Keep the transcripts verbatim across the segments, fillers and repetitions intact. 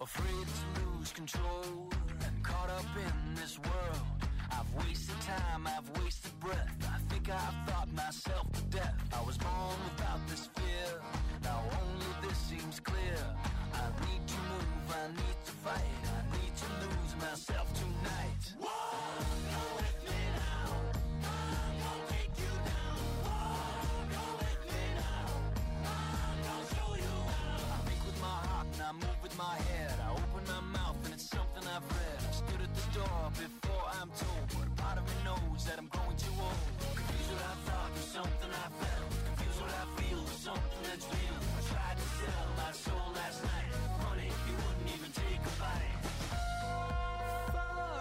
Afraid to lose control and caught up in this world. I've wasted time, I've wasted breath. I think I've thought myself to death. I was born without this fear. Now only this seems clear. I need to move, I need to fight. I need to lose myself tonight. Whoa, go with me now. I'm gonna take you down. Whoa, go with me now. I'm gonna show you how. I think with my heart and I move with my head. I open my mouth and it's something I've read. I stood at the door before I'm told, but a part of me knows that I'm growing too old. Confused what I thought was something I felt. Confused what I feel was something that's real. I tried to sell my soul last night. Honey, you wouldn't even take a bite. Far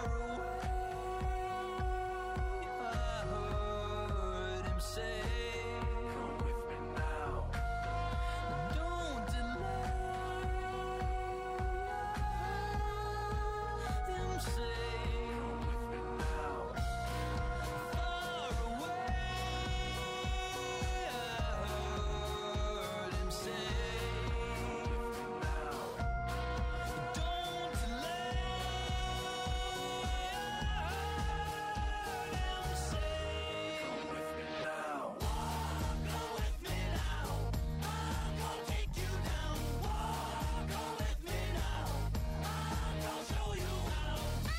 away, I heard him say, come with me now. Don't delay. Him say, come with me now. Far away, I heard him say, come with me now. Don't delay. I heard him say, come with me now. Walk, go with me now. I'm gonna take you down. Walk, go with me now. I'm gonna show you how.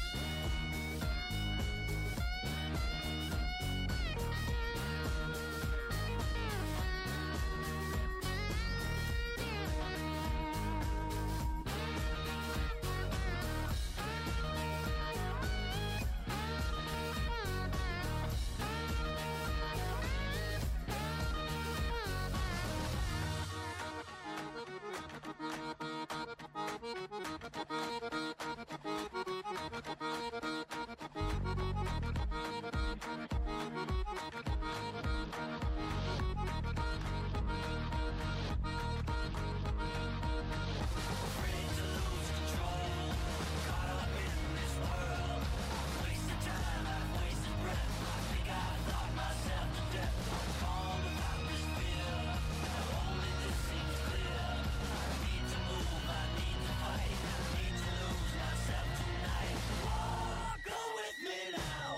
Afraid to lose control, caught up in this world. I've wasted time, I've wasted breath. I think I thought myself to death. I was born without this fear. Now only this seems clear. I need to move, I need to fight. I need to lose myself tonight. Walk, go with me now.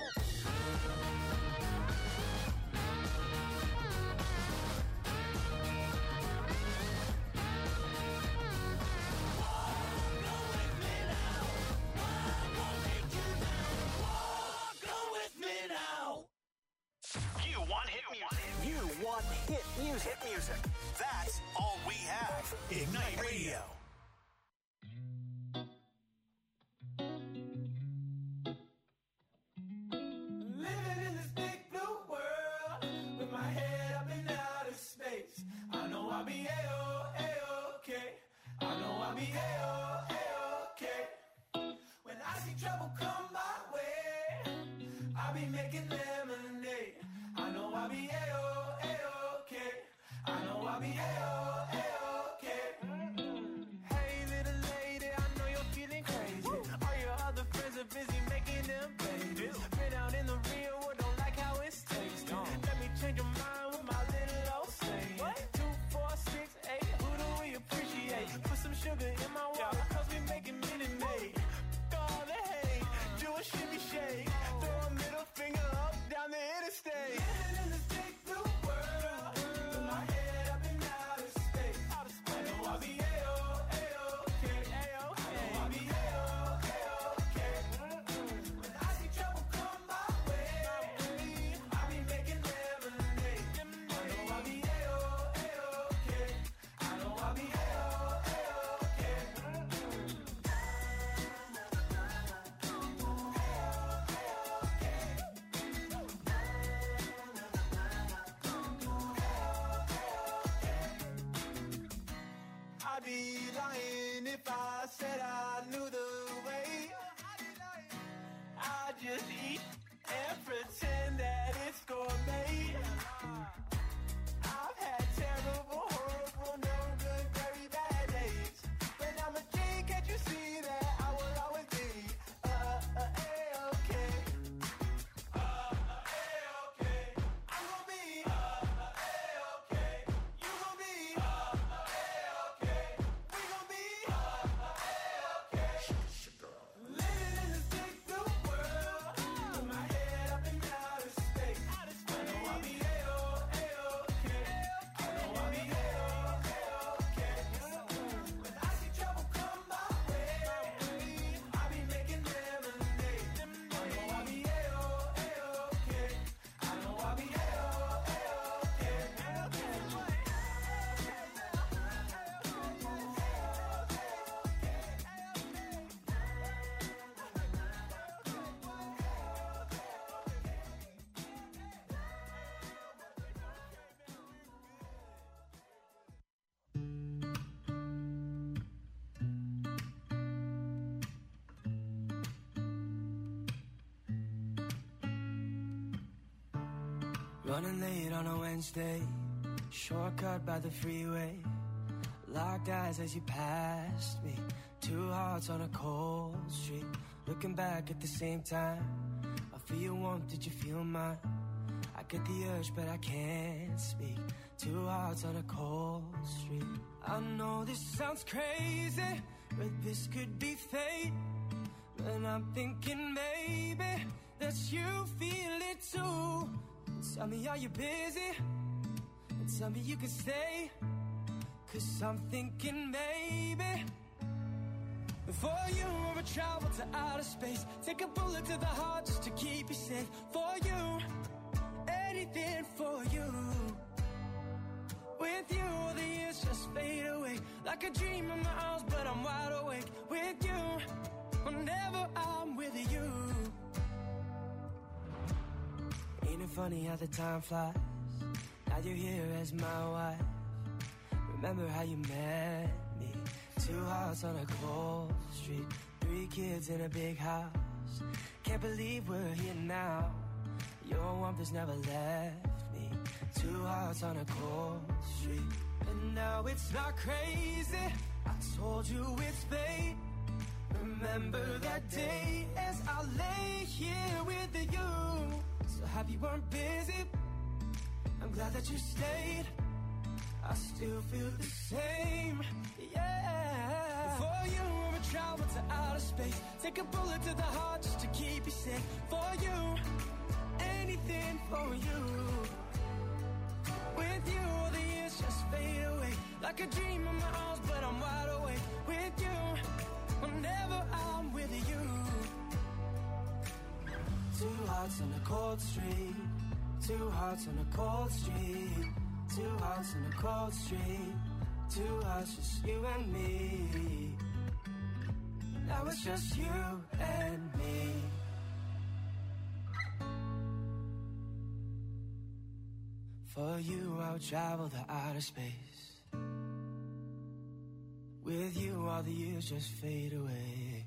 Walk, go with me now. I'm gonna take you down. Walk, go with me now. You want hit music. You want hit music. Hit music. That's all we have. Ignite Radio. Living in this big blue world with my head up in outer space. I know I'll be A-O, A-okay. I know I'll be A-O, A-okay. When I see trouble come my way, I'll be making lemonade. I know I'll be A-O, A-okay. I know I'll be A-O, A-okay. Running late on a Wednesday, shortcut by the freeway. Locked eyes as you passed me. Two hearts on a cold street. Looking back at the same time. I feel your warmth, did you feel mine? I get the urge but I can't speak. Two hearts on a cold street. I know this sounds crazy, but this could be fate. And I'm thinking maybe that you feel it too. Tell me, are you busy? And tell me you can stay. Cause I'm thinking maybe for you I would travel to outer space. Take a bullet to the heart just to keep you safe. For you, anything for you. With you, all the years just fade away. Like a dream in my arms, but I'm wide awake. With you, whenever I'm with you. Ain't it funny how the time flies? Now you're here as my wife. Remember how you met me? Two hearts on a cold street. Three kids in a big house. Can't believe we're here now. Your warmth has never left me. Two hearts on a cold street. And now it's not crazy. I told you it's fate. Remember that day as I lay here with you. So happy you weren't busy. I'm glad that you stayed. I still feel the same, yeah. For you, I would travel to outer space. Take a bullet to the heart just to keep you safe. For you, anything for you. With you, all the years just fade away. Like a dream in my arms, but I'm wide awake. With you, whenever I'm with you. Two hearts on a cold street. Two hearts on a cold street. Two hearts on a cold street. Two hearts, just you and me. Now it's just you and me. For you, I would travel to outer space. With you, all the years just fade away.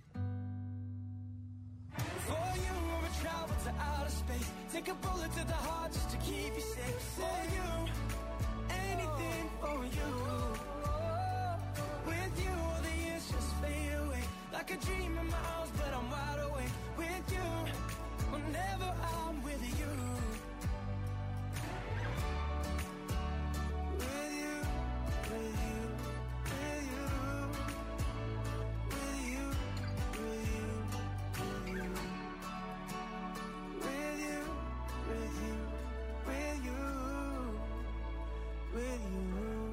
For you, I would travel to outer space. Take a bullet to the heart just to keep you safe. For you, anything for you. With you, all the years just fade away. Like a dream in my arms, but I'm wide awake. With you, whenever I'm with you. With you, with you, with you. With you, with you, with you. With you, with you, with you. With you, with you, with you.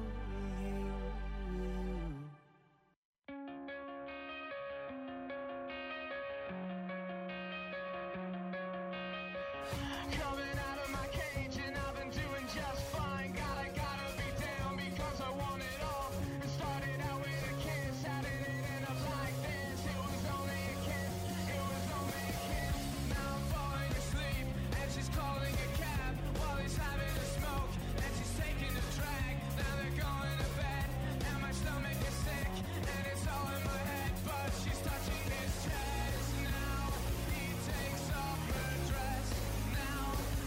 Coming out of my cage and I've been doing just fine. Gotta, gotta be down because I want it all. It started out with a kiss, how did it end up like this? It was only a kiss, it was only a kiss. Now I'm falling asleep and she's calling a cab while he's having a smoke and she's taking a drag. Now they're going to bed and my stomach is sick and it's all in my head, but she's touching his chest. Now he takes off her dress. Now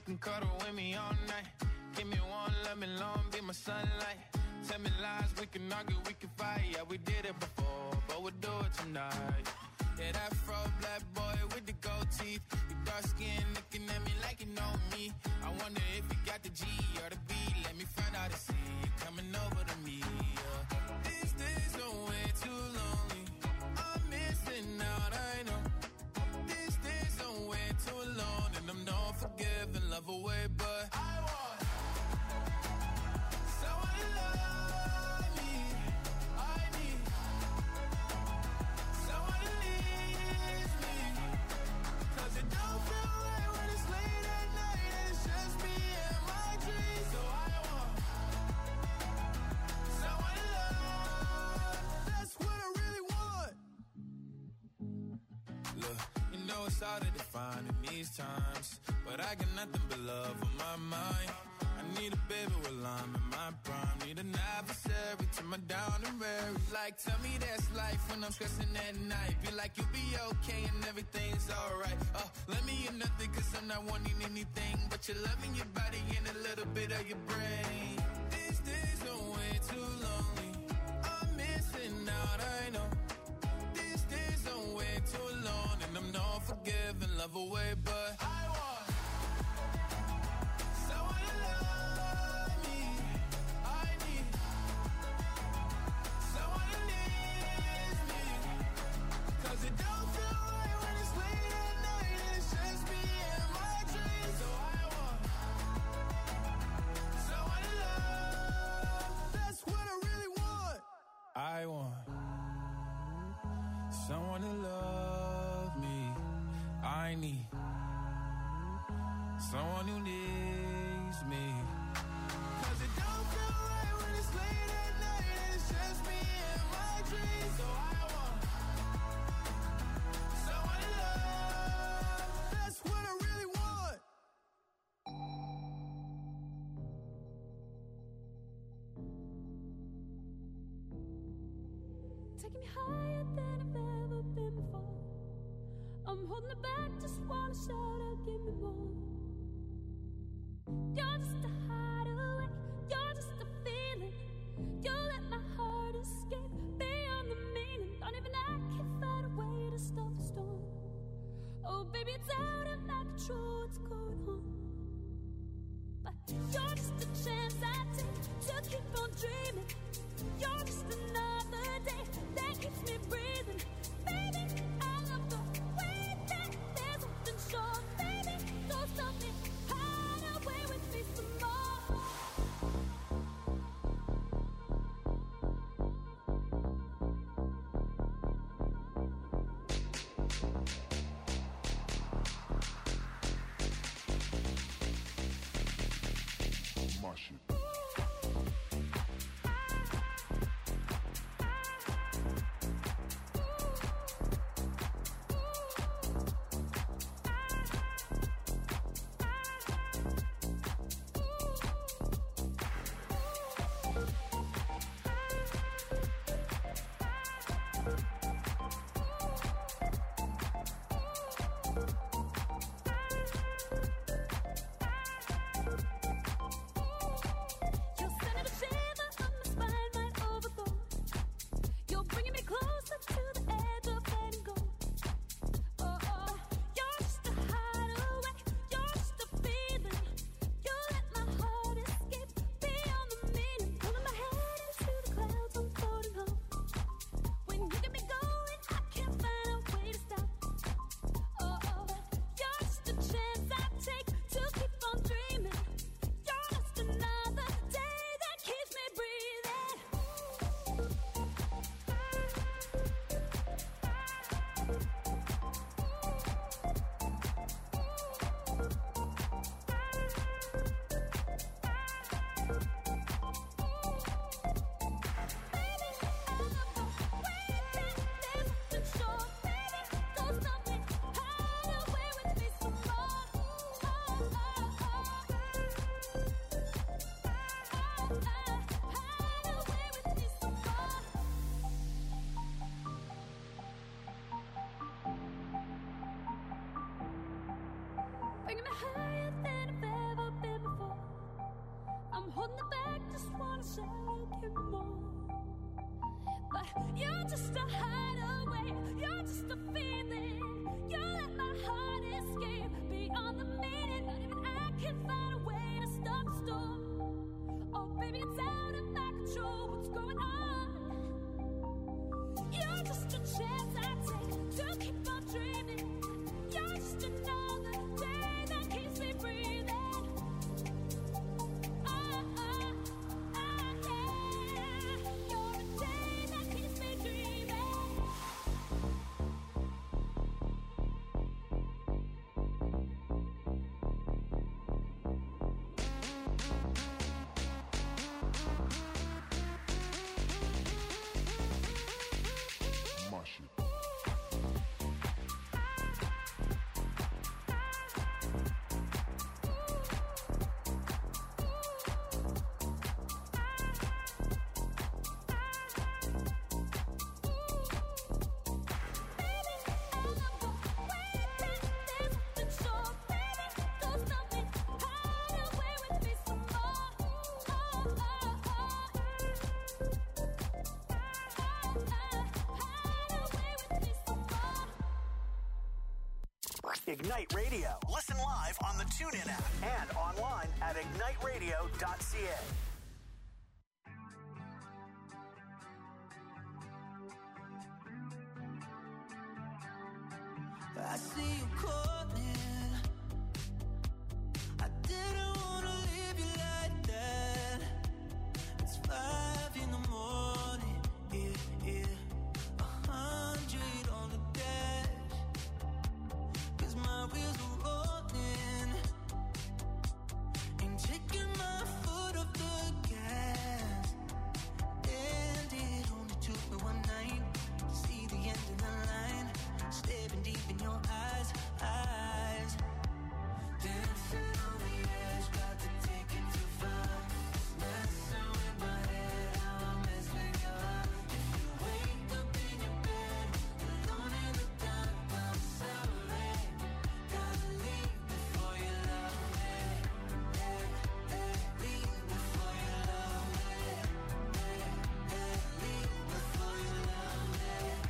can cuddle with me all night. Give me one, let me long, be my sunlight. Tell me lies, we can argue, we can fight. Yeah, we did it before, but we'll do it tonight. Yeah, that fro black boy with the gold teeth. Your dark skin looking at me like you know me. I wonder if you got the G or the B. Let me find out and see you coming over to me. Yeah. These days are way too lonely. I'm missing out, I know. These days are way too alone, and I'm not forgiving, love away, but I want someone to love me. I need someone to leave me, 'cause it don't feel right when it's late at night and it's just me and my dreams. So I want someone to love. That's what I really want. Look, you know it's hard to define in these times, but I got nothing but love on my mind. I need a baby while I'm in my prime. Need an adversary to my down and weary. Like, tell me that's life when I'm stressing at night. Be like, you'll be okay and everything's alright. Uh, let me in nothing, 'cause I'm not wanting anything but your love in your body and a little bit of your brain. These days are way too lonely. I'm missing out, I know. These days are way too alone, and I'm not forgiving, love away, but I want someone to love me. I need someone to leave me, 'cause it don't feel right when it's late at night and it's just me and my dreams. So I want someone to love. That's what I really want. I want someone to love me. I need someone who needs me, 'cause it don't feel right when it's late at night and it's just me and my dreams. So I want someone to love. That's what I really want. Taking me higher than I've ever been before. I'm holding it back, just wanna shout out, give me more. You're just a hideaway, you're just a feeling. You let my heart escape beyond the meaning. Don't even I can find a way to stop the storm. Oh baby, it's out of my control, what's going on? But you're just a chance I take to keep on dreaming. You're just another day that keeps me breathing. Baby, I love the way that there's something sure. Baby, don't stop me, hide away with me some more. My shit. holding it back, just wanna say you more. But you're just a hideaway, you're just a feeling. You let my heart escape beyond the meaning. Not even I can find a way to stop the storm. Oh baby, it's out of my control, what's going on? You're just a chance I take to keep on dreaming. You're just another day that keeps me breathing. Oh, oh, oh, yeah. You're a day that keeps me dreaming. Ignite Radio. Listen live on the TuneIn app and online at ignite radio dot c a. I see you calling. I didn't wanna leave you like that. It's five in the morning, yeah, yeah. A hundred on the dash. 'Cause my wheels are rolling. Ain't taking my foot off the gas. And it only took me one night to see the end of the line. Staring deep in your eyes, eyes. Dancing on the edge, got to take it too far. Messing with my head, how I mess with your heart. If you wake up in your bed, alone in the dark, I'm sorry. Gotta leave before you love me. Hey, hey, leave before you love me. Hey, hey, leave before you love me.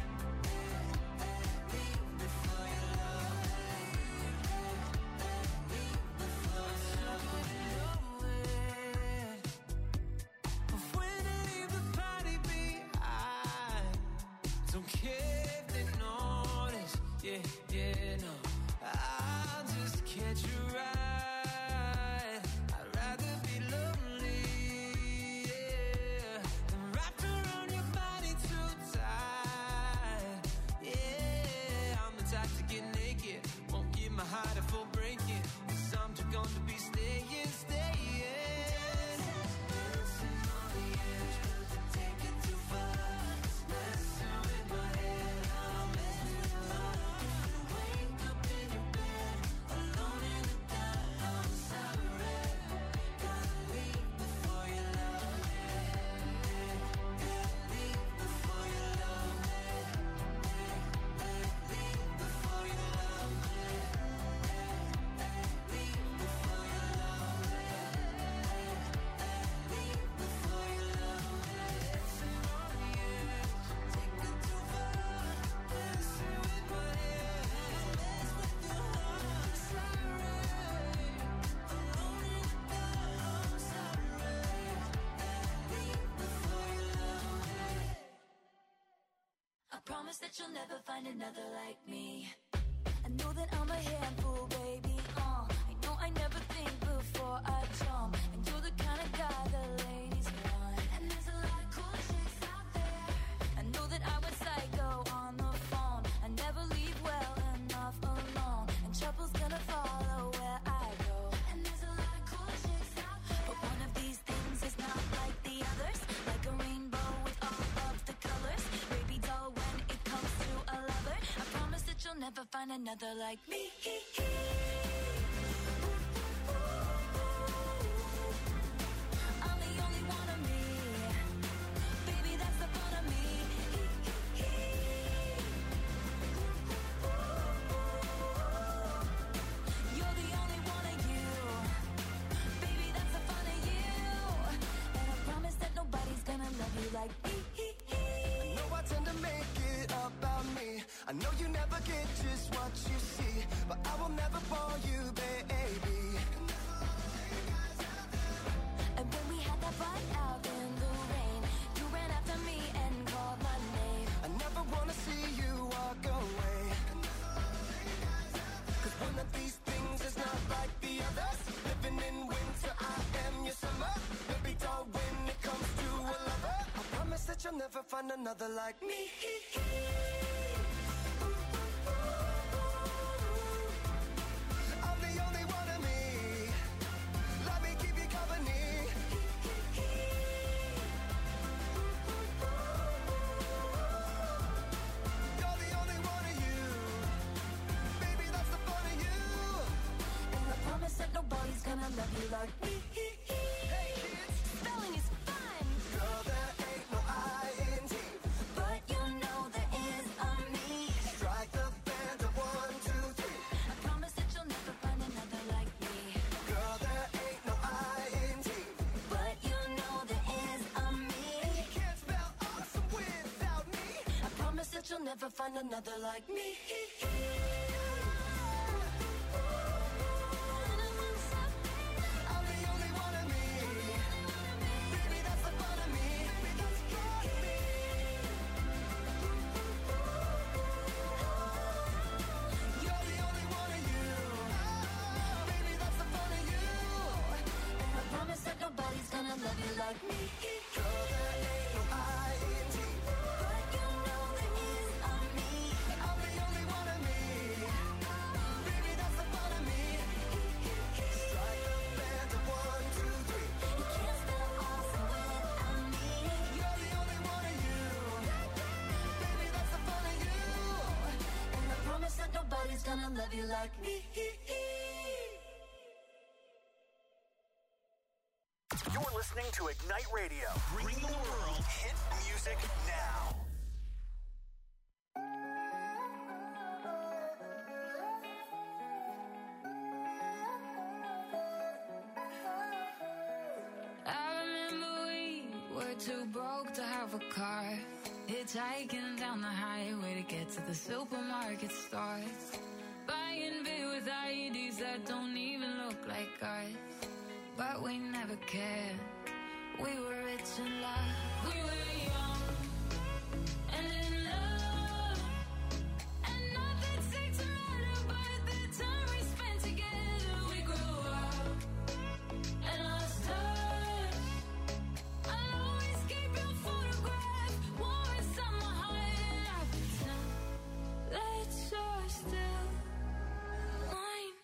Before you love me, leave before you love me. But when I leave the party behind, don't care if they notice, yeah, yeah, no. I'll just catch you right. I'd rather be lonely, yeah, than wrapped around your body too tight, yeah. I'm the type to get naked, won't give my heart a full breaking. 'Cause I'm too gone to be staying, staying. Dancing on the edge, but to take it too far. Messing with my head, I'm messing with your heart. If you wake up in your bed, alone in the dark, I'm sorry. Gotta leave before you love me. Leave before you love me. Leave before you love me. Leave before you love me. Leave before you love me. Dancing on the edge, take it too far. Messing with my head, mess with your heart. Sorry, alone in the dark, I'm sorry. Leave before you love me. I promise that you'll never find another like me. I know that I'm a handful, baby. Uh, I know I never think before I jump. And you're the kind of guy the ladies want. And there's a lot of cool chicks out there. I know that I went psycho on the phone. I never leave well enough alone. And trouble's gonna follow where I go. And there's a lot of cool chicks out there. But one of these things is not like the others. Like a rainbow with all of the colors. Baby doll, when it comes to a lover, I promise that you'll never find another like me. I'm the only one of me. Baby, that's the fun of me. You're the only one of you. Baby, that's the fun of you. like me. I know I tend to make it about me. I know you never get just what you see, but I will never fall you, baby. And when we had that fight out in the rain, you ran after me and called my name. I never wanna see you walk away, 'cause one of these things is not like the others. Living in winter, I am your summer. Baby doll, when it comes to a lover, I promise that you'll never find another like me. I'm the only one of me. Let me keep you company. You're the only one of you. Baby, that's the fun of you. And I promise that nobody's gonna love you like me. Hey kids, Spelling is fun, girl, there ain't no I in T. but you know there is a me. Strike the band of one, two, three. I promise that you'll never find another like me. Girl, there ain't no I in T. But you know there is a me. You can't spell awesome without me. I promise that you'll never find another like me. I'm the only one of me. Baby, that's the fun of me. Baby, that's the fun of me. You're the only one of you. Baby, that's the fun of you. And I promise that nobody's gonna love you like me. Girl, there ain't no I in T. But you know there is a me. I'm the only one of me. Baby, that's the fun of me. Strike the band of one, two, three. You can't spell awesome without me. You're the only one of you. Baby, that's the fun of you. And I promise that nobody's gonna love you like me. You're listening to Ignite Radio. Bring the world hit music now. I remember we were too broke to have a car, hitchhiking down the highway to get to the supermarket store, buying beer with I Ds that don't even look like ours. But we never cared. We were rich in love. We were young and in love, and nothing seemed to matter but the time we spent together. We grew up and lost touch. I'll always keep your photograph warm inside my heart, and I pretend that you're still mine.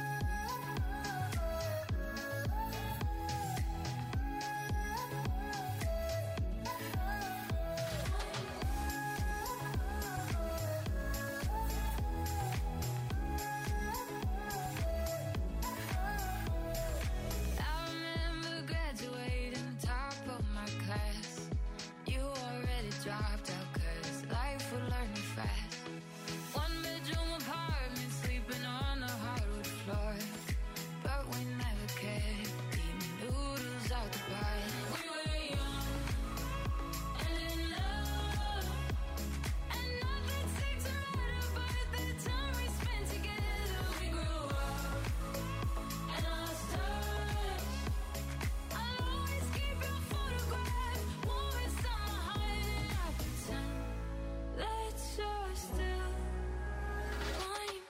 I remember graduating top of my class. You already dropped out 'cause life would learn you fast. One bedroom apartment, sleeping on the hardwood floor. But we never cared, eating noodles out the pot. We were young and in love, and nothing seemed to matter but the time we spent together. We grew up and lost touch. I'll always keep your photograph warm inside my heart, and I pretend that you're still mine.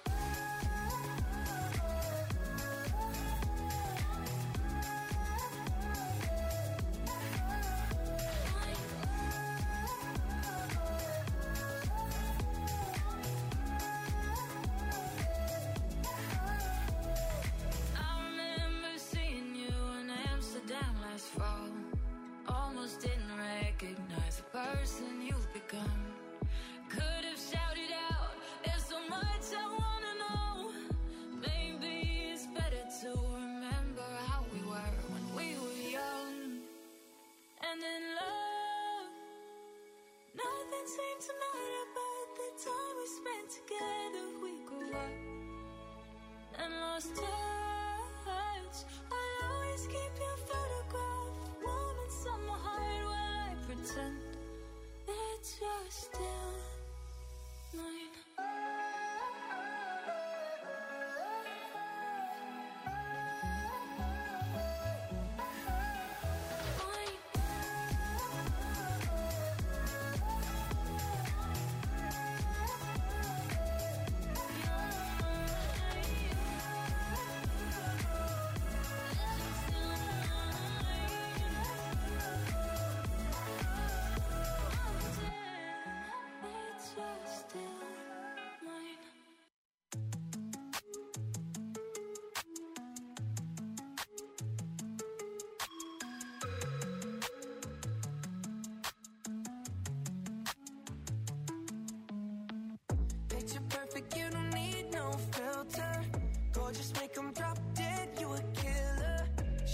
I remember seeing you in Amsterdam last fall. Almost didn't recognize the person you've become. Could have shouted out, there's so much I wanna know. Maybe it's better to remember how we were when we were young and in love. Nothing seemed to matter but the time we spent together. We grew up and lost touch. I'll always keep your photograph warm inside my heart while I pretend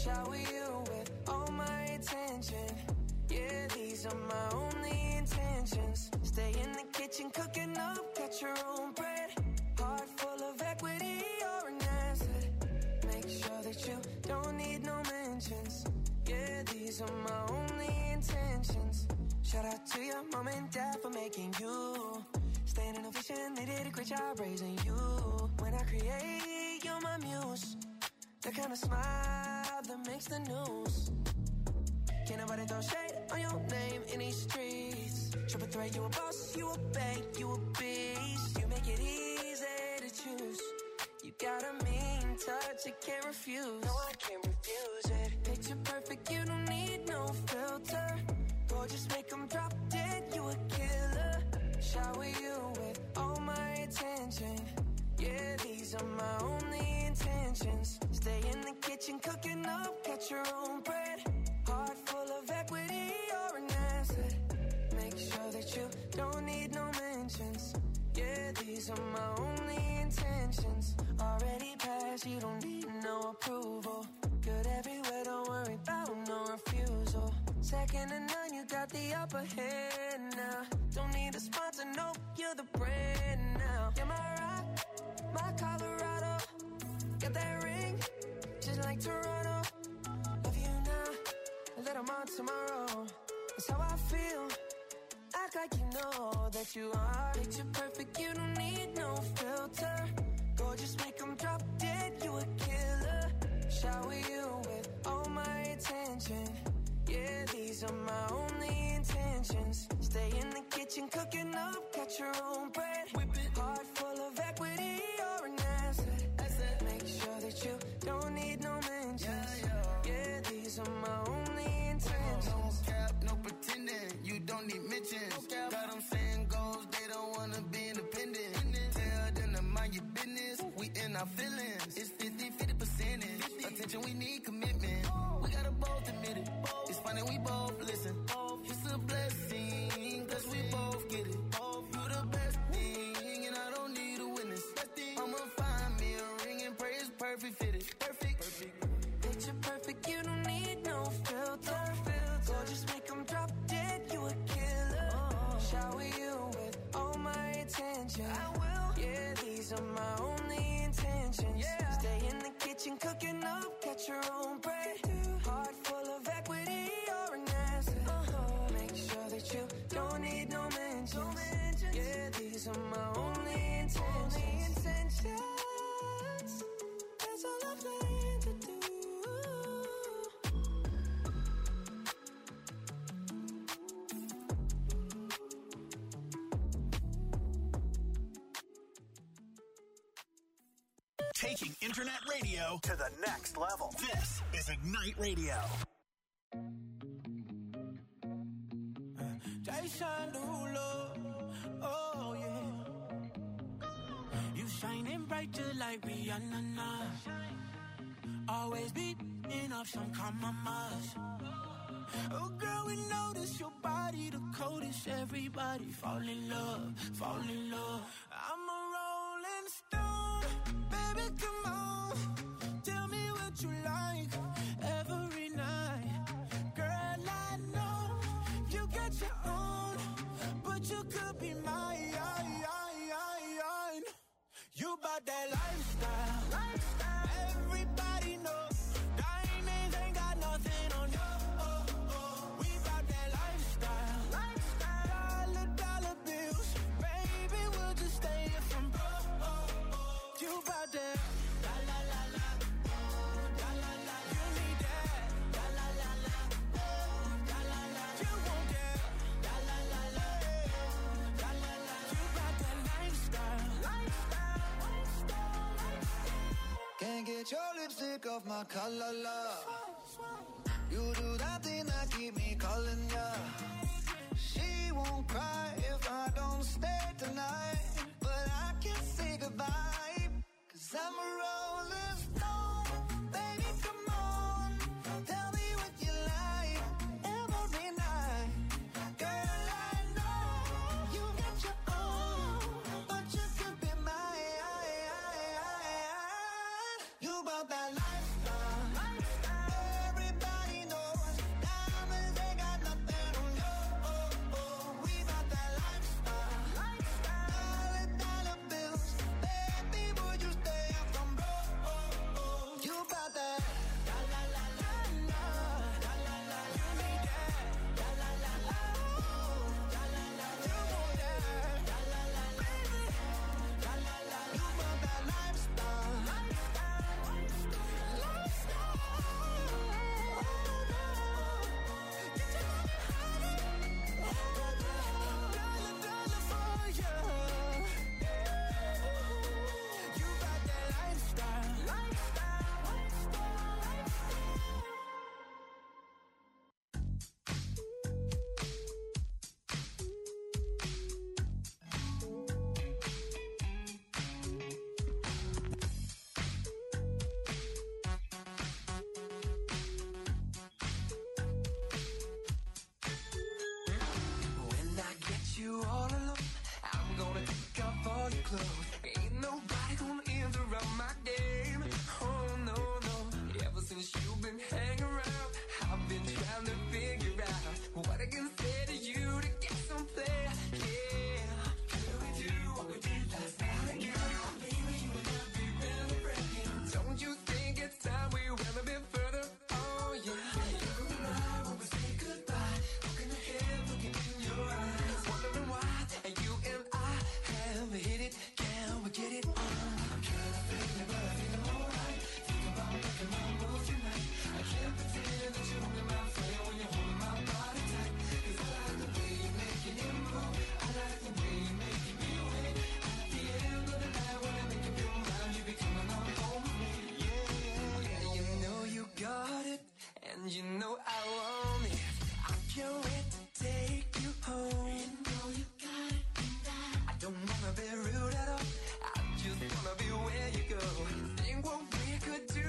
shower you with all my attention. Yeah, these are my only intentions. Stay in the kitchen cooking up, got your own bread. Heart full of equity, you're an asset. Make sure that you don't need no mentions. Yeah, these are my only intentions. Shout out to your mom and dad for making you. Staying in a vision, they did a great job raising you. When I create, you're my muse. The kind of smile that makes the news. Can't nobody throw shade on your name in these streets. Triple threat, you a boss, you a bank, you a beast. You make it easy to choose. You got a mean touch, you can't refuse. No, I can't refuse it. Picture perfect, you don't need no filter. Gorgeous, make them drop dead, you a killer. Shower you with all my attention. Yeah, these are my only intentions. Stay in the kitchen cooking up, get your own bread. Heart full of equity, you're an asset. Make sure that you don't need no mentions. Yeah, these are my only intentions. Already passed, you don't need no approval. Good everywhere, don't worry about no refusal. Second to none, you got the upper hand now. Don't need a sponsor, no, you're the brand now. You're my rock, my Colorado. Got that ring, just like Toronto. Love you now, let them on tomorrow. That's how I feel. Act like you know that you are. Picture perfect, you don't need no filter. Gorgeous, make them drop dead, you a killer. Shower you with all my attention. Yeah, these are my only intentions. Stay in the kitchen cooking up, got your own bread. Whip it. Heart full of equity, you're an asset. asset. Make sure that you don't need no mentions. Yeah, yeah. Yeah, these are my only intentions. No cap, no pretending, you don't need mentions. No got them saying goals, they don't wanna be independent. Tell them to mind your business, we in our feelings. It's fifty, fifty percentage. Attention, we need commitment. We gotta both admit it. It's funny, we both listen. It's a blessing, cause we both get it. You the best thing, and I don't need a witness. I'ma find me a ring and pray it's perfect fitted. Perfect, perfect. Picture perfect, you don't need no filter. Gorgeous, make them drop dead, you a killer. Shower you with all my attention. I will. Yeah, these are my only intentions. Yeah. Stay in the kitchen cooking up, get your own bread. Heart full of equity, you're an asset. Uh-huh. Make sure that you don't need no mentions. No mentions. Yeah, these are my only intentions. Only intentions. That's all I plan to do. Taking internet radio to the next level. This is Ignite Radio. Jason Derulo, oh yeah. You shining bright just like Rihanna. Always beating up some compromise. Oh girl, we notice your body the coldest. Everybody fall in love, fall in love. I'm a rolling stone, baby, come on. Tell me what you like every night. Girl, I know you got your own, but you could be mine. You about that lifestyle, lifestyle. Everybody know diamonds ain't got nothing on you. Oh, oh. We about that lifestyle, lifestyle. Dollar, dollar bills, baby, we'll just stay here from broke. Oh, oh. You about that, la la la la, la la la. You need that, la la la la, la la la. You want that, la la la la, la la la. You about that lifestyle, lifestyle. Can't get your lipstick off my collar, love. You do that thing that keep me calling ya. She won't cry if I don't stay tonight, but I can't say goodbye, cause I'm a rolling stone. Baby, come on, tell me what you like every night. Girl, I know you got your own, but you could be mine. You about that lifestyle, lifestyle. You know I want it. I can't wait to take you home. You know you got it tonight. I don't wanna be rude at all. I just wanna be where you go. Think what we could do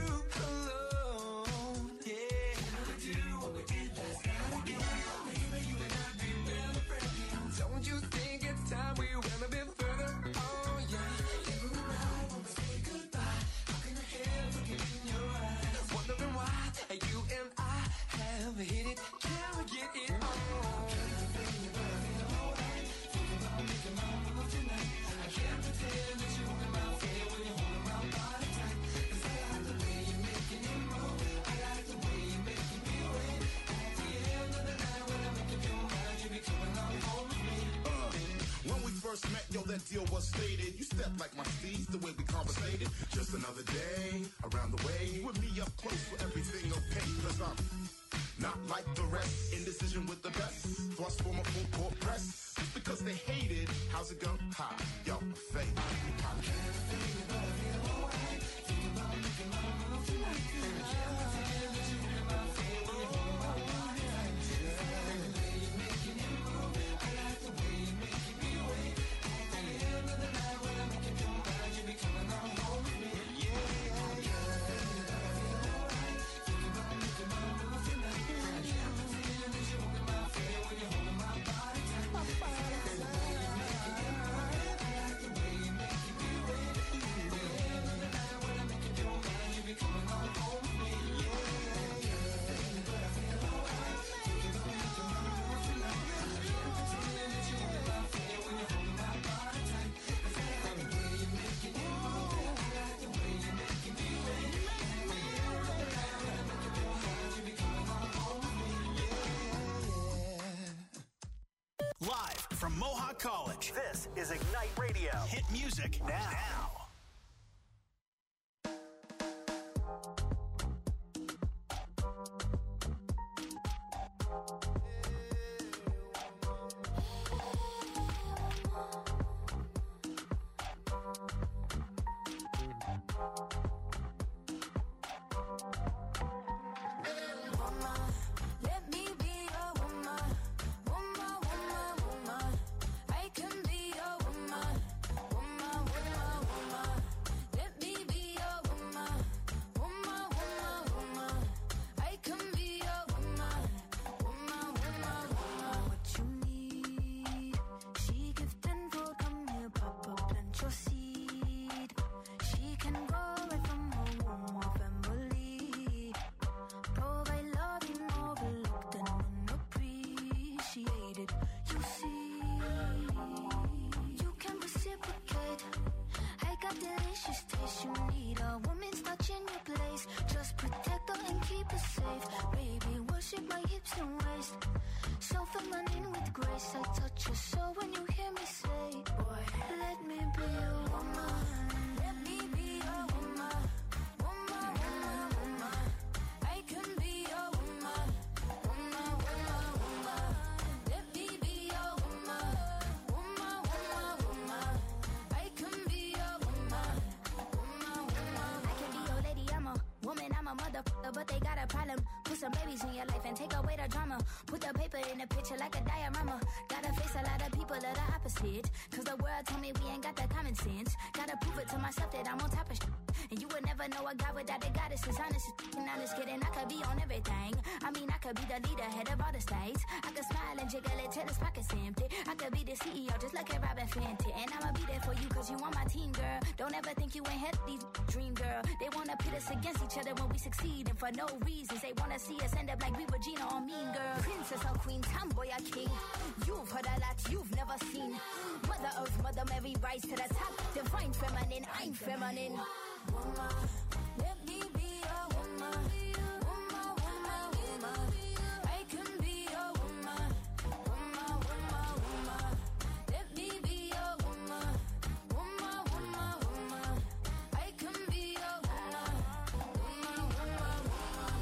alone. Yeah, we do what we did last night again. Maybe you and I be real friends. Don't you think it's time we went a bit further? Oh yeah. Every night when we say goodbye, how can I help looking in your eyes? Wondering why you and I have hit it. Can we get it on? Can't feel you, but I feel alright. Think about making my move tonight. I can't pretend that you in my way when you hold my body tight. 'Cause I like the way you're making it move. I like the way you're making me wait. At the end of the night when I make up your mind, you be coming on home with me. Uh, when we first met, yo, that deal was stated. You stepped like my steeds, the way we conversated. Just another day, around the way. You and me up close for everything okay. 'Cause I'm not like the rest. Indecision with the best. Thrust from a full court press. Just because they hated, how's it go? Ha, yo, fake. I can't feel it, but I feel alright. Think about making my move tonight. I can't pretend that you in my face when you hold my body tight. I like the way you're making it move. I like the way you're making me wait. At the end of the night when I make up your mind, you be coming on home with me. Yeah, yeah, yeah. I can't feel it, but I feel alright. Think about making my move tonight. I can't pretend that you in my face when you hold my body tight. My body tight. I like the way you're making it move. I like the way you're making me wait. At the end of the night when I make up your mind, you be coming on home with me. Yeah, yeah, yeah. I can't feel it, but I feel alright. Think about making my move tonight. I can't pretend that you in my face when you hold my body tight. 'Cause I like the way you're making it move. I like the way you're making me wait. At the end of the night when I make up your mind, you be coming on home with me. Live from Mohawk College, this is Ignite Radio. Hit music now. Let me be your woman, woman, woman, woman. I can be your woman, woman, woman, woman. Let me be your woman, woman, woman, woman. I can be your woman, woman, woman, woman. What you need, she give tenfold. Come here, Papa, plant your seed. She can grow right from her womb or family. Provide love you overlooked and unappreciated. You see, you can reciprocate. I got delicious taste. You need a woman's touch in your place. Just protect her and keep her safe. Baby, worship my hips and waist. So feminine with grace. I touch your soul when you hear me say, boy, let me be your woman. Let me be your woman. Woman, woman, woman. I can be your woman, woman, woman, woman. Let me be your woman, woman, woman, woman. I can be your woman, woman, woman. I can be your lady, I'm a woman, I'm a motherfucker, but they got a problem. Put some babies in your life and take away the drama. Put the paper in the picture like a diorama. Gotta face a lot of people that are opposite. 'Cause the world told me we ain't got the common sense. Gotta prove it to myself that I'm on top of shit. And you would never know a guy without a goddess is honest and honest kidding. I could be on everything. I mean, I could be the leader, head of all the states. I could smile and jiggle it till his pockets empty. I could be the C E O just like a Robin Fenty. And I'ma be there for you 'cause you on my team, girl. Don't ever think you ain't had these dream, girl. They wanna pit us against each other when we succeed. And for no reasons, they wanna see us end up like we were Gina or Mean Girl. Princess or queen, tomboy or king. You've heard a lot you've never seen. Mother Earth, Mother Mary, rise to the top. Divine feminine, I'm feminine. Woman, let me be your woman. Woman, woman, woman. I can be your woman. Woman, woman, woman. Let me be your woman. Woman, woman, woman. I can be your woman. Woman, woman, woman.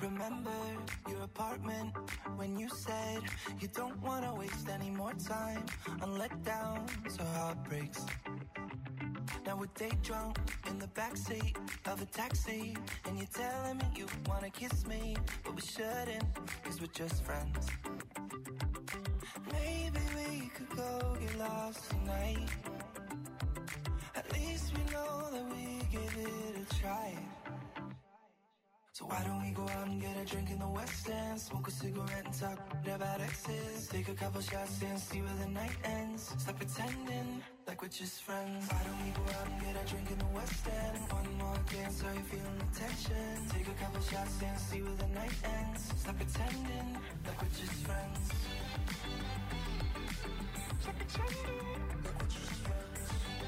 Remember your apartment when you said you don't want to waste any more time on letdowns or heartbreaks. Now we're day drunk in the backseat of a taxi, and you're telling me you wanna kiss me, but we shouldn't, cause we're just friends. Maybe we could go get lost tonight. At least we know that we give it a try. So why don't we go out and get a drink in the West End, smoke a cigarette and talk about exes, take a couple shots and see where the night ends. Stop pretending like we're just friends. Why don't we go out and get a drink in the West End? One more dance, are you feeling the tension? Take a couple shots and see where the night ends. Stop pretending like we're just friends. Stop pretending like we're just friends.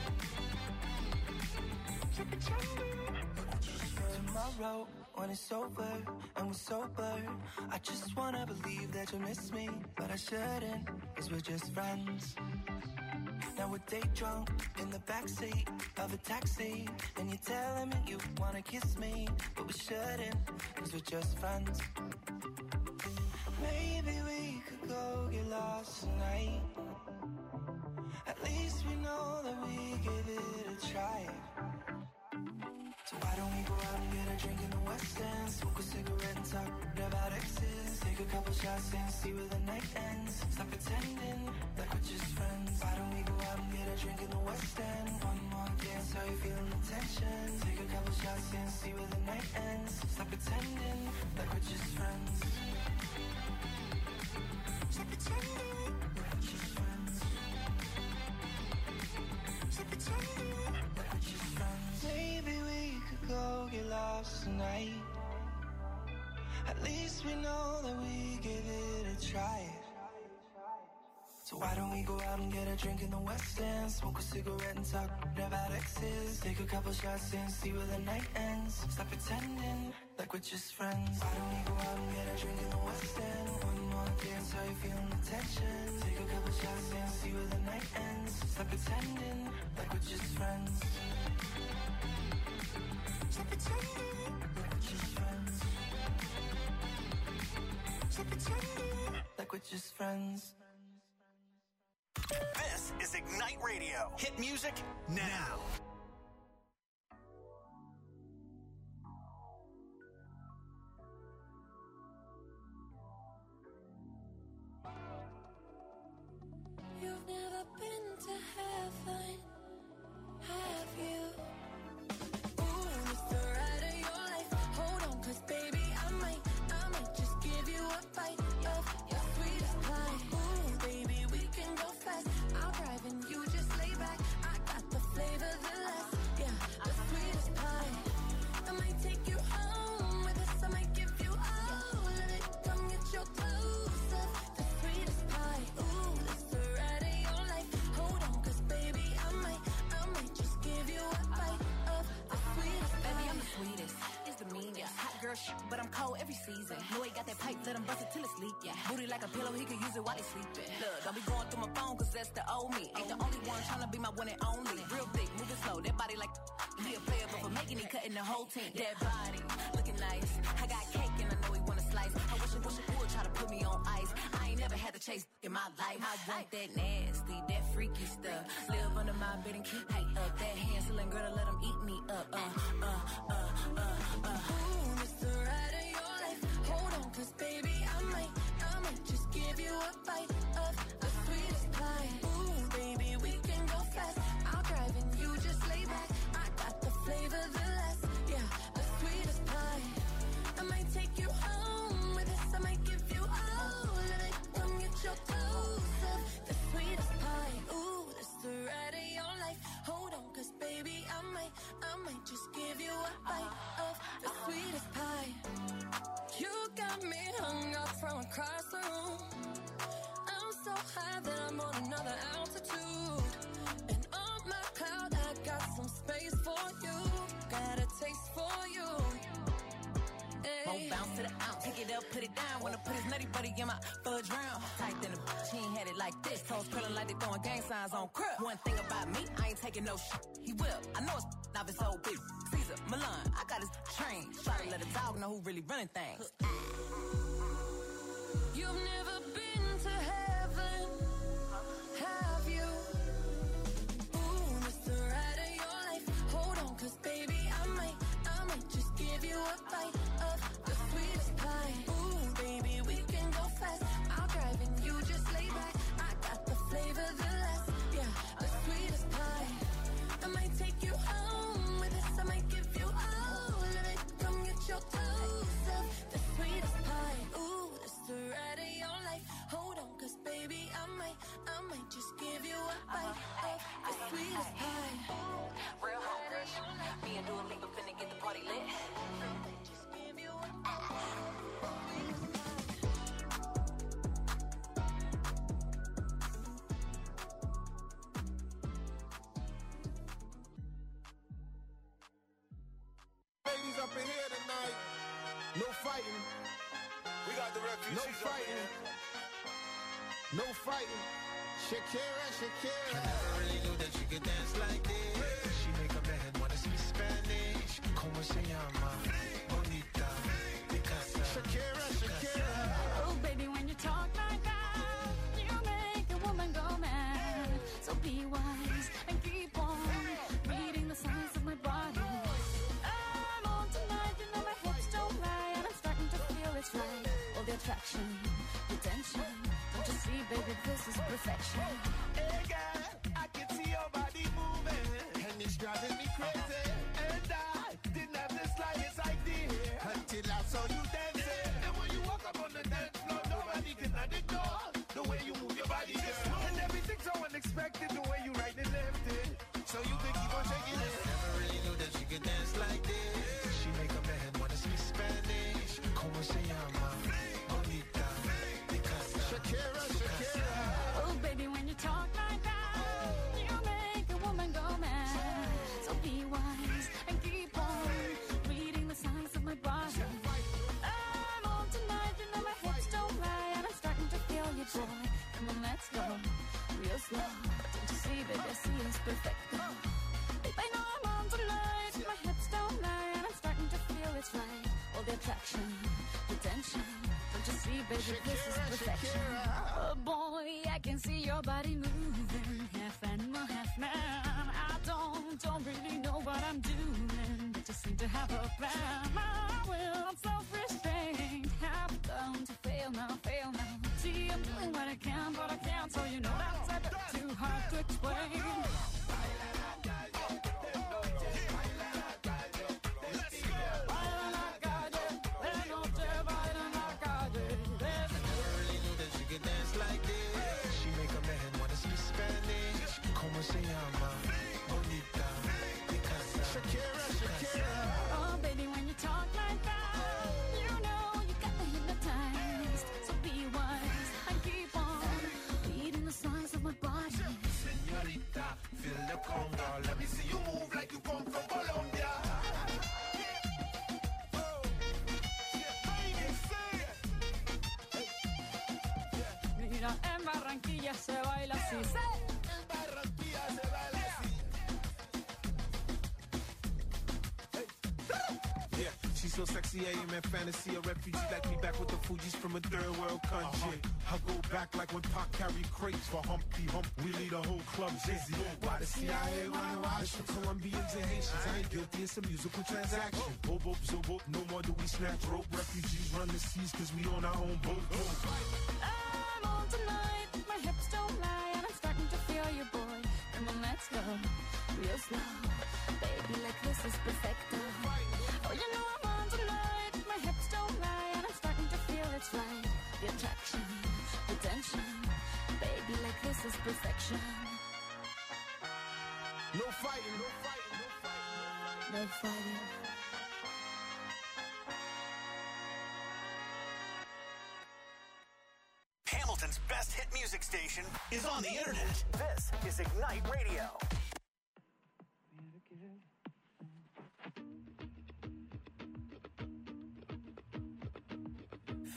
Stop pretending like we're just friends. Tomorrow, when it's over and we're sober, I just wanna believe that you miss me, but I shouldn't, cause we're just friends. Now we're day drunk in the backseat of a taxi, and you're telling me you wanna kiss me, but we shouldn't, cause we're just friends. Maybe we could go get lost tonight. At least we know that we give it a try. So why don't we go out and get a drink in the West End, smoke a cigarette and talk about exes, take a couple shots and see where the night ends. Stop pretending like we're just friends. Why don't we go out and get a drink in the West End? One more dance, are you feeling the tension? Take a couple shots and see where the night ends. Stop pretending like we're just friends. Stop pretending like we're just friends. Stop pretending like we're just friends. Maybe we could go get lost tonight. At least we know that we give it a try. So why don't we go out and get a drink in the West End, smoke a cigarette and talk about exes, take a couple shots and see where the night ends. Stop pretending like we're just friends. Why don't we go out and get a drink in the West End? One more dance, are you feeling the tension? Take a couple shots and see where the night ends. Stop pretending like we're just friends. Stop pretending like we're just friends. Stop pretending like we're just friends. This is Ignite Radio. Hit music now. You've never been to heaven, have you? Ooh, it's the ride of your life. Hold on, cause baby, I might, I might just give you a bite of your sweetest pie. Ooh, baby, we can go fast. I'll drive and you just lay back. I got the flavor, the last, yeah, the sweetest pie. I might take you home with us, I might give you all of it. Come get your clothes up, the sweetest pie. Ooh, it's the ride of your life. Hold on, cause baby, I might, I might just give you a bite of the sweetest pie. Baby, I'm the sweetest, it's the meanest. Hot girl shit, but I'm cold every season. Know he got that pipe, let him bust it till it's leak, yeah. Booty like a pillow, he could use it while he's sleeping. Look, don't be going through my phone, cause that's the old me. Ain't the only one tryna be my one and only. Real thick, moving slow, that body like he a player, but for making it, cutting the whole team. That body, looking nice. I got cake and I know he wanna slice. I wish I wish I would try to put me on ice. I ain't never had to chase in my life. I want that nasty, that freaky stuff. Live under my bed and keep me up. That Hansel girl to let him eat me up. Uh, uh, uh, uh, uh. Ooh, it's the ride of your life. Hold on, cause baby, I might, I might just give you a bite of the sweetest pie. Ooh, baby, we can go fast. I'll drive and you just lay back. I got the flavor, the last, yeah, the sweetest pie. I might take you home with us, I might give you all of it. Come get your clothes up, the sweetest pie. Ooh, it's the ride of your life. Hold on, cause baby, I might, I might just give you a bite of the sweetest pie. You got me hungry. Berry buddy in my fudge round. Tight than a bitch, he ain't had it like this. Toes curling like they throwing gang signs on crib. One thing about me, I ain't taking no shit. He will. I know it's not his old bitch. Caesar, Milan, I got his train. Try to let a dog know who really running things. You've never been to heaven, have you? Ooh, it's the ride of your life. Hold on, cause baby, I might, I might just give you a bite of the sweetest pie. Ooh, baby, we can go fast. I'll drive and you just lay back. I got the flavor, the last, yeah, the sweetest pie. I might take you home with us. I might give you all of it. Come get your toes up, the sweetest pie. Ooh, it's the ride of your life. Hold on, cause baby, I might, I might just give you a bite of the sweetest pie. Real hungry. Me and Dua Lipa finna get the party lit. Just give you a Ladies up in here tonight. No fighting. We got the refugees. No fighting. No fighting. Shakira, Shakira. I never really knew that you could dance like this. She make a man wanna speak Spanish. Como se llama? Bonita. Picasa. Shakira, Shakira. Oh, baby, when you talk like that, you make a woman go mad. So be wise and keep on reading the signs of my body. I'm on tonight, you know my hips don't lie, and I'm starting to feel it's right. All the attraction, the tension. Don't you see, baby, this is perfection. Hey, girl, I can see your body moving, and it's driving me crazy. And I didn't have the slightest idea until I saw you dancing. And when you walk up on the dance floor, nobody can ignore the way you move your body, girl. And everything's so unexpected, the way you right and left it. So you can keep on shaking it. Never really knew that you could dance like this. She make a man wanna speak Spanish. Como se llama? Bonita. Picasa. Shakira, Shakira. Oh, baby, when you talk like that, you make a woman go mad. So be wise and keep on reading the signs of my body. I'm on tonight, you know my hips don't lie, and I'm starting to feel you, boy. Come on, let's go, real slow. Don't you see, baby, I see it's perfect. Babe, I know I'm on tonight, my hips don't lie, and I'm starting to feel it's right. All the attraction, the tension. Don't you see, baby, this is perfection. Oh boy, I can see your body moving, half animal, half man. I don't, don't really know what I'm doing, but just seem to have a plan. My will, I'm self-restrained, have come to fail now, fail now. See, I'm doing what I can, but I can't, so you know that's a bit too hard to explain. Dance like this. She make a man wanna speak Spanish. Como se llama? Bonita. Picasa. Shakira, Shakira. Oh, baby, when you talk like that, you know you got me hypnotized. So be wise and keep on reading the signs of my body. Señorita, feel the conga. Let me see you move like you come from Colombia. Mira, en Barranquilla se baila así. En Barranquilla se baila así. Yeah, she's so sexy, I am in fantasy. A refugee like me back with the Fugees from a third world country. I go back like when Pac carried crates for Humpty Hump. We lead a whole club dizzy. Why the C I A wanna watch the Colombians and Haitians? I ain't guilty, it's a musical transaction. Boop, boop, so boop, no more do we snatch rope. Refugees run the seas cause we on our own boat. I'm on tonight, my hips don't lie, and I'm starting to feel you, boy. Come on, let's go, real slow. Baby, like this is perfecto. Oh, you know I'm on tonight, my hips don't lie, and I'm starting to feel it's right. The attraction, the tension. Baby, like this is perfection. No fighting, no fighting, no fighting. No fighting. Hamilton's best hit music station is on the internet. This is Ignite Radio.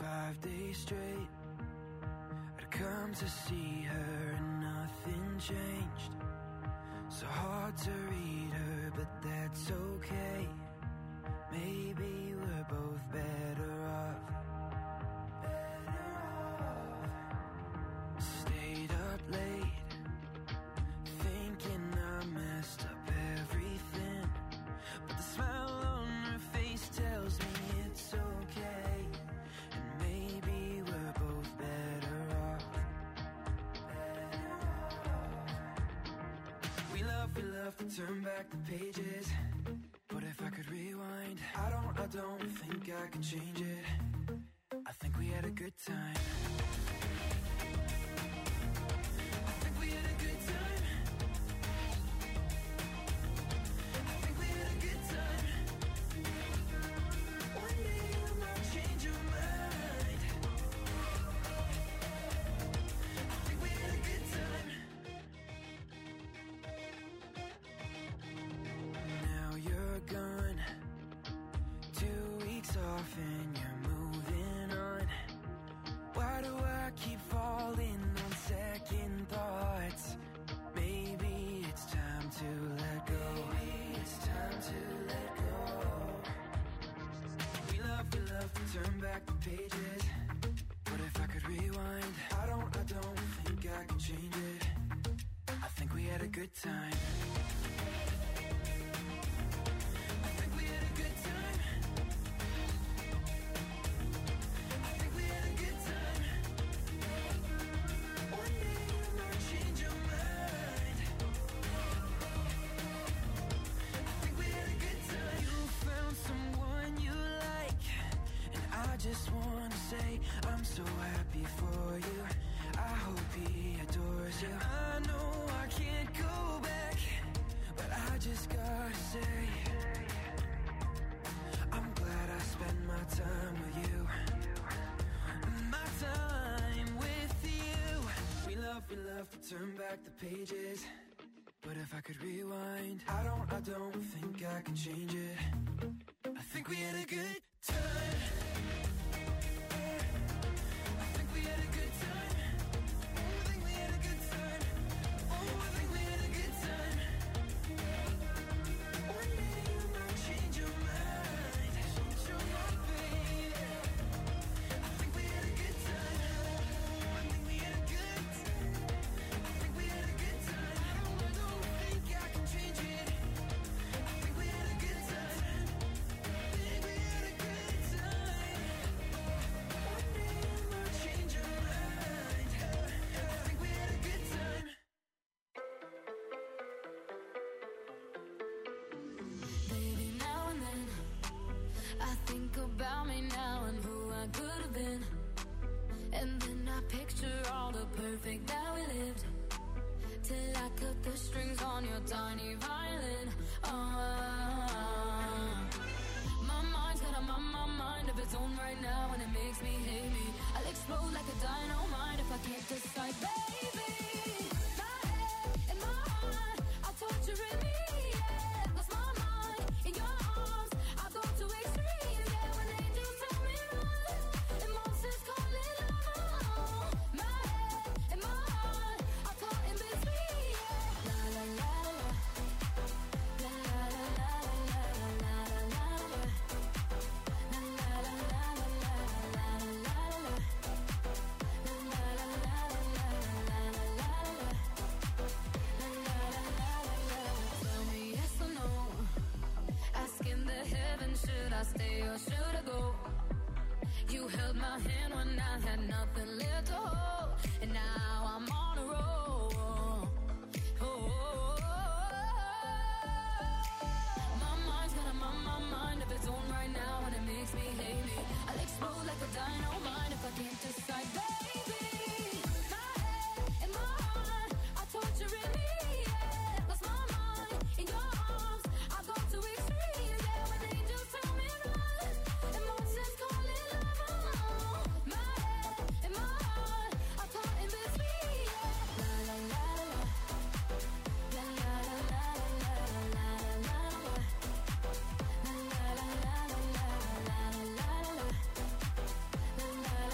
five days straight. I'd come to see her and nothing changed. So hard to read her, but that's okay. Maybe we're both better off. Better off. Stayed up late, thinking I messed up everything. But the smile on her face tells me it's okay. And maybe we're both better off. Better off. We love, we love to turn back the pages. But if I could rewind, I don't, I don't think I could change it. I think we had a good time. I think we had a good time. I think we had a good time. One day you might change your mind. I think we had a good time. Now you're gone, two weeks off and you're moving on. Why do I keep falling on second thoughts? Maybe it's time to let go. Maybe it's time to let go. We love, we love to turn back the pages. But if I could rewind, I don't, I don't think I could change it. I think we had a good time. I think we had a good time. I think we had a good time. One day you might change your mind. I think we had a good time. You found someone you like, and I just want to say I'm so happy for you. I hope he adores you. I know I can't go back, but I just gotta say I'm glad I spent my time with you. My time with you. We love, we love to turn back the pages. But if I could rewind, I don't, I don't think I can change it. I think we had a good time. I think we had a good time. Oh, I think we had a good time. Oh, I think we had a good time. One day you might change your mind. Change your mind, baby. I think we had a good time. I think we had a good time. I think we had a good time. I don't, I don't think I can change it. I think we had a good time. I think we had a good time. One day you might change your mind. I think we had a good time. Baby, now and then I think about me now and who I could have been. And then I picture all the perfect that we lived, till I cut the strings on your tiny violin. Uh, my mind's got a my, my mind of its own right now, and it makes me hate me. I'll explode like a dynamite if I can't decide, baby. My head and my heart are torturing me. Yeah, lost my mind in your arms. I go to extremes. Yeah, when angels tell me run, emotions call it love. My head and my heart are caught in between. Yeah, la la la la, la la la la la la la la. La la la la la la la la la. La la la la la la la la. La la la la la. Tell me yes or no. Asking the heavens, should I stay or should I go? You held my hand when I had nothing left to hold, and now I'm on a roll. Oh, my mind's got a my, my mind of its own right now, and it makes me hate me. I'll explode like a dynamite if I can't decide, baby. My head and my heart are torturing me. Yeah, lost my mind in your arms. I go to extremes. Yeah, when angels tell me run, emotions call it love. My head and my heart are caught in between. Yeah, la la la la, la la la la la la la la. La la la la la la la la la. La la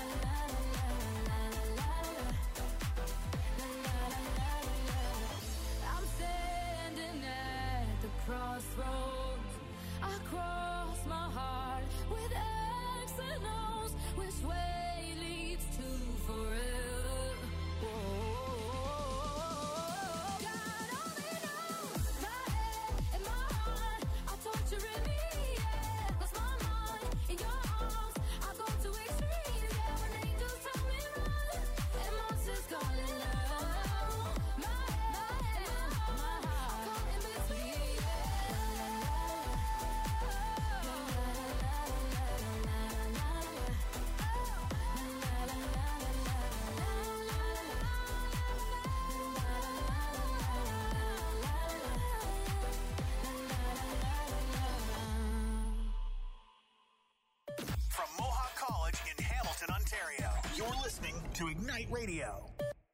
to Ignite Radio.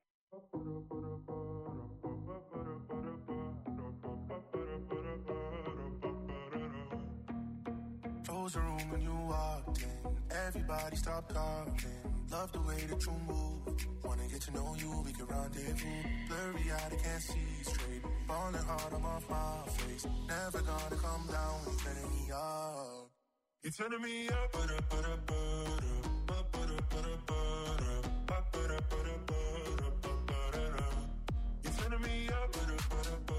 Close the room when you walked in. Everybody stop talking. Love the way that you move. Wanna get to know you, we can rendezvous. Blurry eyed, I can't see straight. Falling hard, I'm off my face. Never gonna come down when you're turning me up. You're turning me up, but up, but up, but up. You're turning me up, but up, but up,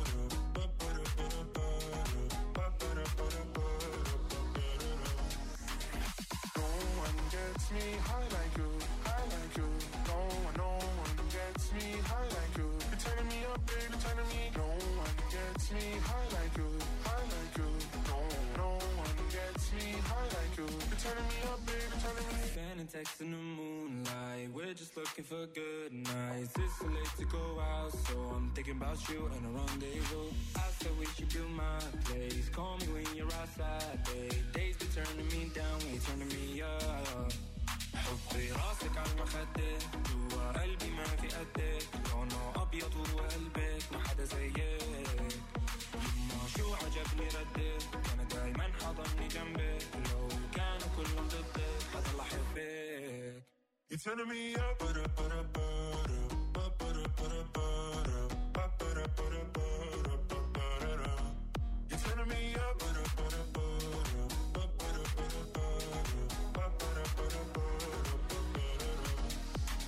no one gets me high like you, high like you. No one, no one gets me high like you. You're turning me up, baby, you're turning me. No one gets me high like you, high like you. No, no one gets me high like you. You're turning me up, baby, you're turning me. Sending texts in the moonlight. We're just looking for good nights. It's too late to go out, so I'm thinking about you and a rendezvous. I said we should build my place. Call me when you're outside, babe. Days be turning me down, when you're turning me up. حطي راسك على المخدة جوا قلبي ما في قدك لونه أبيض وقلبك ما حدا زيك يما شو عجبني ردك أنا دايما حضني جنبك لو كانوا كلهم ضدك حضل أحبك You're turning me up, but up, but up, but up.